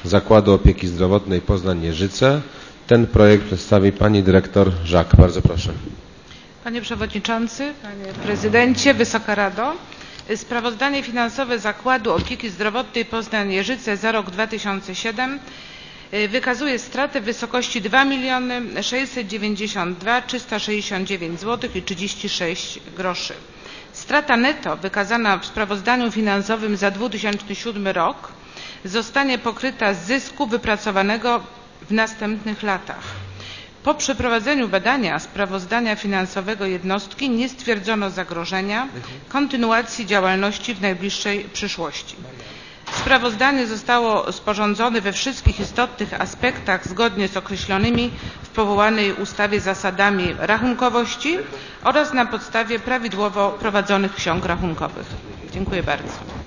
Zakładu Opieki Zdrowotnej Poznań-Jeżyce. Ten projekt przedstawi pani dyrektor Żak. Bardzo proszę. Panie Przewodniczący, Panie Prezydencie, Wysoka Rado. Sprawozdanie finansowe Zakładu Opieki Zdrowotnej Poznań-Jeżyce za rok 2007 wykazuje stratę w wysokości 2 692 369 zł i 36 groszy. Strata netto wykazana w sprawozdaniu finansowym za 2007 rok zostanie pokryta z zysku wypracowanego w następnych latach. Po przeprowadzeniu badania sprawozdania finansowego jednostki nie stwierdzono zagrożenia kontynuacji działalności w najbliższej przyszłości. Sprawozdanie zostało sporządzone we wszystkich istotnych aspektach zgodnie z określonymi w powołanej ustawie zasadami rachunkowości oraz na podstawie prawidłowo prowadzonych ksiąg rachunkowych. Dziękuję bardzo.